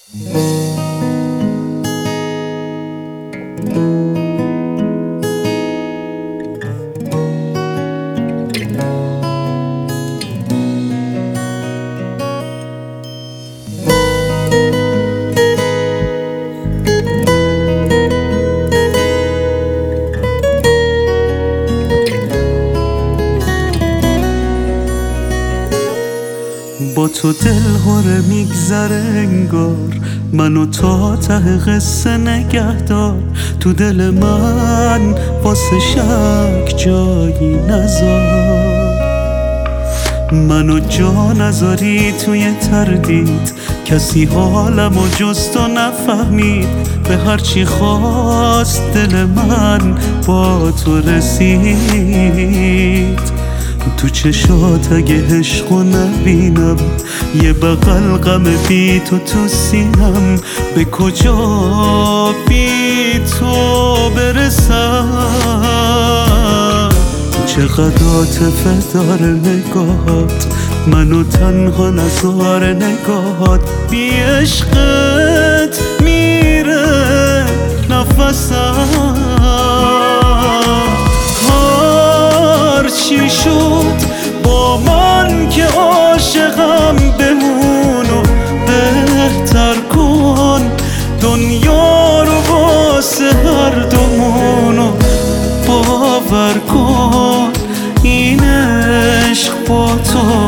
با تو دل هره میگذره انگار، منو تا ته قصه نگه دار. تو دل من واسه شک جایی نذار، منو جا نذاری توی تردید. کسی حالمو جز تو نفهمید، به هرچی خواست دل من با تو رسید. تو چشات اگه عشقو نبینم، یه بغل غم بی تو سینم. به کجا بی تو برسم؟ چقدر عاطفه داره نگاهات، منو تنها نذاره نگاهات. بی عشقت میره نفسم، چی شد با من که عاشقم؟ بمونو بهتر کن دنیا رو واسه هر دومونو. باور کن این عشق با تو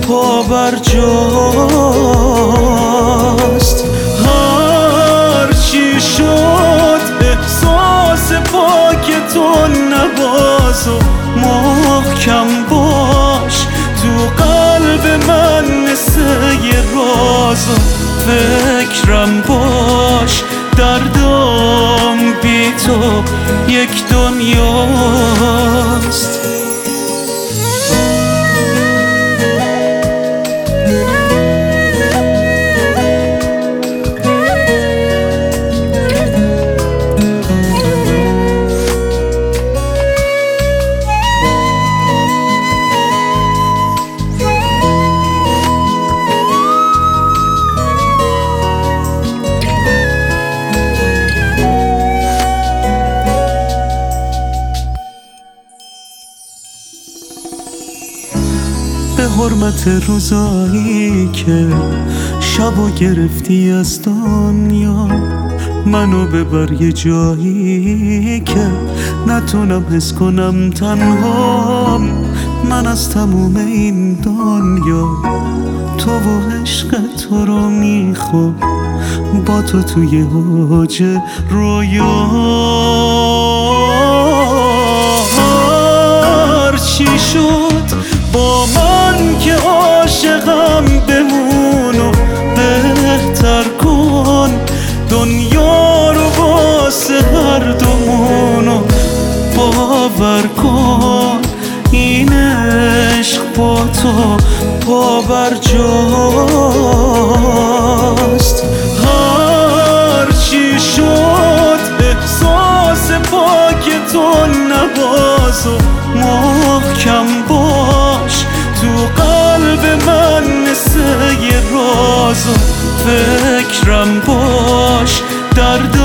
پابرجاست. هر چی شد احساس پاک تو نباز و محکم باش تو قلب من مثل یه راز. و فکرم باش دردم بی تو یک دنیاست. به حرمت روزایی که شبو گرفتی از دنیا، منو ببر یه جایی که نتونم حس کنم تنهام. من از تموم این دنیا تو و عشق تو رو میخوام، با تو توی اوج رویا. هر چی شد با من که عاشقم؟ بمونو بهتر کن دنیا رو واسه هر دومونو. باور کن این عشق با تو پابرجاست. هر چی شد احساس پاک تو نباز و محکم باش تو قلب من مثل یه راز. و فکرم باش درد